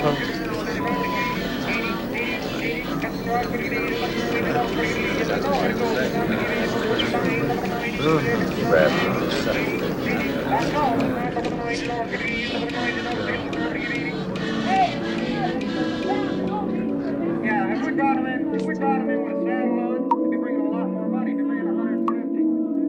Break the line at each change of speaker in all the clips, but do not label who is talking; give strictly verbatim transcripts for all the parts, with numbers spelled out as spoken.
Yeah, if we brought him in, if we brought him in with a saddle load, we'd be bringing a lot more money. We'd be bringing one hundred fifty.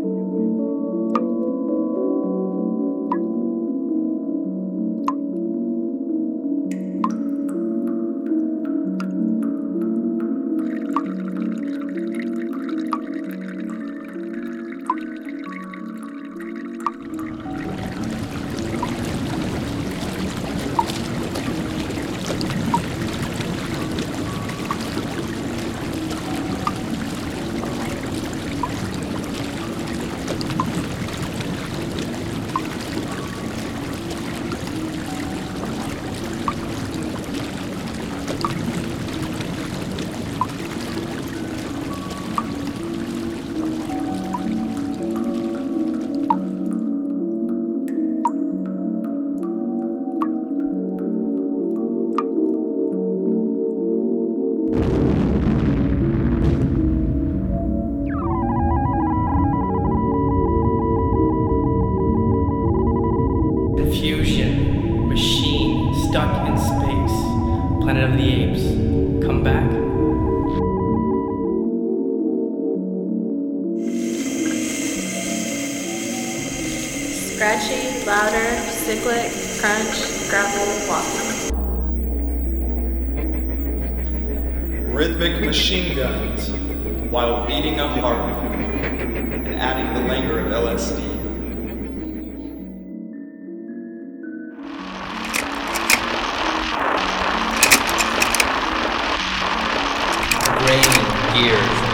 Fusion, machine, stuck in space. Planet of the Apes, come back.
Scratchy, louder, cyclic, crunch, gravel, walking.
Rhythmic machine guns while beating a heart and adding the languor of L S D.
Grain gears